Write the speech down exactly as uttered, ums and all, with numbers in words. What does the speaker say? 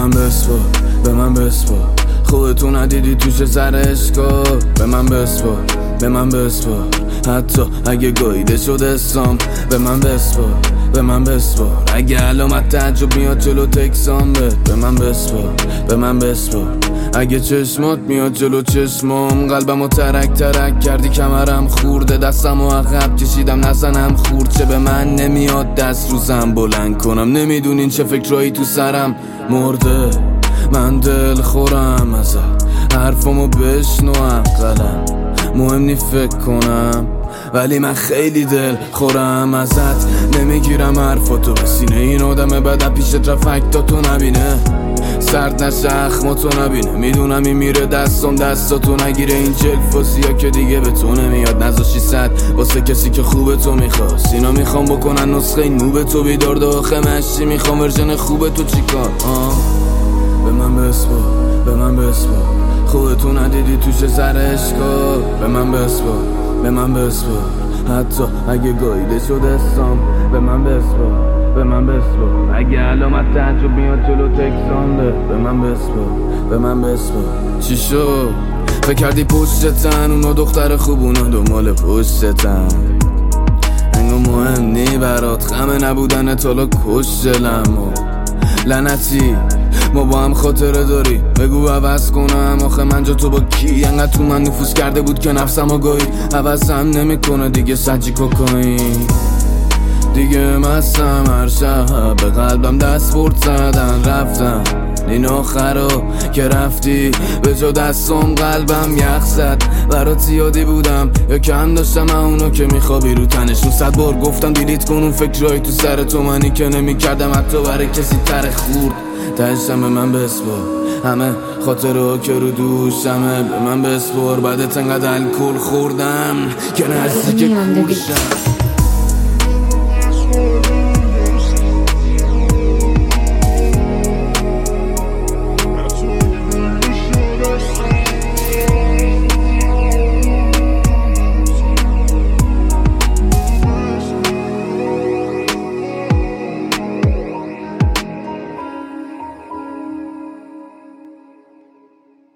من بسپار، به من بسپار، خودتو ندیدی توش زرشکا. به من بسپار، به من بسپار، حتی اگه گاییده شد اسلام. به من بسپار، به من بسپار، اگه علامت تعجب میاد جلو تکسام. به به من بسپار، به من بسپار، اگه چشمات میاد جلو چشمام. قلبمو ترک ترک کردی، کمرم خورده، دستمو عقب کشیدم نزنم خورد. چه به من نمیاد دست روزم بلند کنم، نمیدونین چه فکرایی تو سرم مرده. من دل خورم ازت، حرفمو بشنوم، قلم مهم نی فکر کنم، ولی من خیلی دل خورم ازت. نمیگیرم حرفاتو به سینه، این آدم بد پیشت رفکتاتو نبینه، سرد نشه اخماتو نبینه. میدونم این میره دستم دستاتو نگیره، این جلفاسیا که دیگه به تو نمیاد. نذاشی صد واسه کسی که خوب تو میخواست، اینا میخوام بکنن نسخه نوب تو بیدار داخه مشتی. میخوام ورژن خوب تو چیکار؟ آه به من بسپار، به من بسپار، خودتو ندیدی توش زرشکا. به من بسپار، به من بسپار، حتی اگه گاییده شد اسلام. به من بسپار، به من بسپار، اگه علامت تعجب میاد جلو تکسام. به به من بسپار، به من بسپار. چی شد؟ فکر کردی پشتتن اونا دختر خوب، اونا دو مال پشتتن. انگو مهم نی برات غم نبودن تالا کش دلم. لعنتی ما با هم خاطره داری، بگو عوض کنم. آخه من جا تو با کی؟ انقدر تو من نفوذ کرده بود که نفسم آگاهی عوضم نمی کنه دیگه. سجی کوکائین دیگه مستم، هر شب به قلبم دست برد زدن رفتم. این آخرا که رفتی به جا دستم قلبم یخ زد. برات زیادی بودم یا کم داشتم اونو که میخوابی رو تنشون. صد بار گفتم دیلیت کن اون فکرایی تو سر تو، منی که نمیکردم حتی برای کسی تر خورد. تهشم به من بسپار، همه خاطرها که رو دوشمه. به من بسپار، بعدت انقدر الکل خوردم که نزدیک کورشم.